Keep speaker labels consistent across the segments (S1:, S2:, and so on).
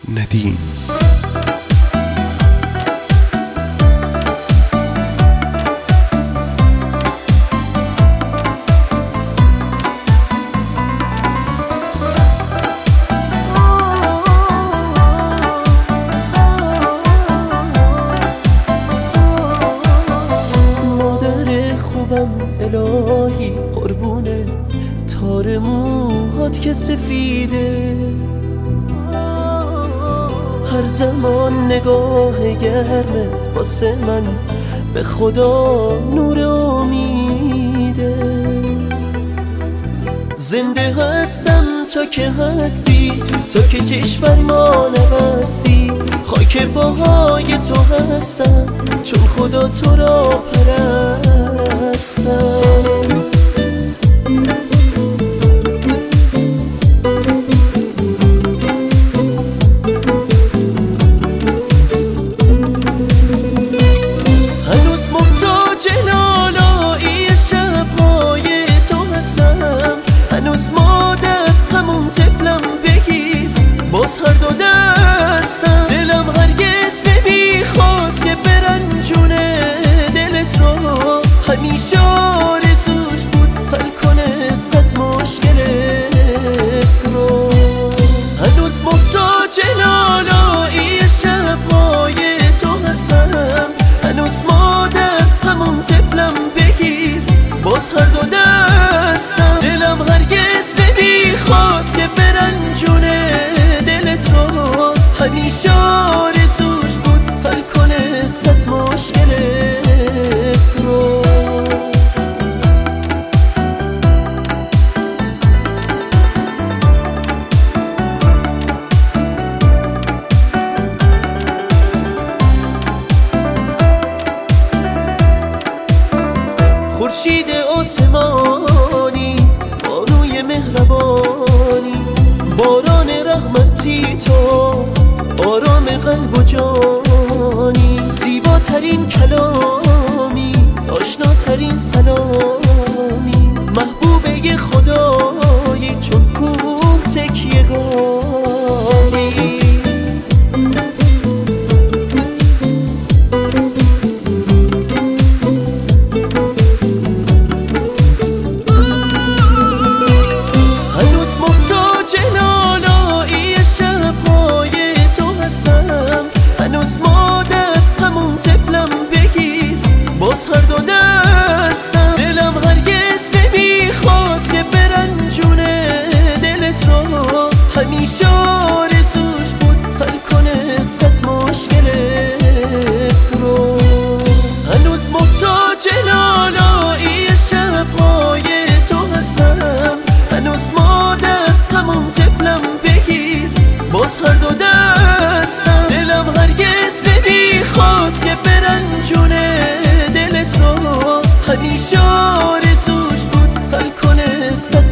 S1: ندیم.
S2: مادر خوبم الهی قربونه تار موهات که سفیده، هر زمان نگاه گرمت واسه من به خدا نور امیده. زنده هستم تا که هستی، تا که کشور ما نبستی، خاک پاهای تو هستم چون خدا تو را پرستم. هنوز مادر همون طفلم بگیر باز هر دو دستم، دلم هرگز نمیخواست که برنجونه دلت رو، همیشه آرزوش بود حل کنه صد مشکلت رو. هنوز محتاج لالایی شبهای تو هستم، هنوز مادر همون طفلم بگیر باز هر دو دستم، دلم هرگز نمیخواست که برنجونه دلت رو، همیشه آرزوش بود حل کنه صد مشکلت رو. خورشید آسمانی، بانوی مهربانی، باران رحمتی تو، آرام قلب و جانی، زیباترین کلامی، آشناترین سلامی، محبوبه خدایی چون کوه تکیه‌گاهی. هنوز مادر همون طفلم بگیر باز هر دو دستم، دلم هرگز نمیخواست که برنجونه دلت رو، همیشه آرزوش بود حل کنه صد مشکلت رو. هنوز محتاج لالایی شبهای تو هستم، هنوز مادر همون طفلم بگیر باز هر دو دستم، دلم هرگز نمیخواست که برنجونه دلت رو، همیشه آرزوش بود حل کنه صد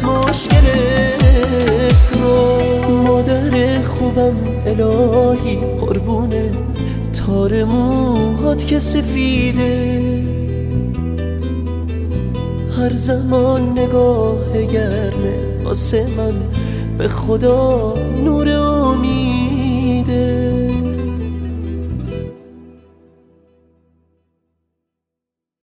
S2: مشکلت رو. مادر خوبم الهی قربونه تار موهات که سفیده، هر زمان نگاه گرمه واسه من به خدا نور امیده.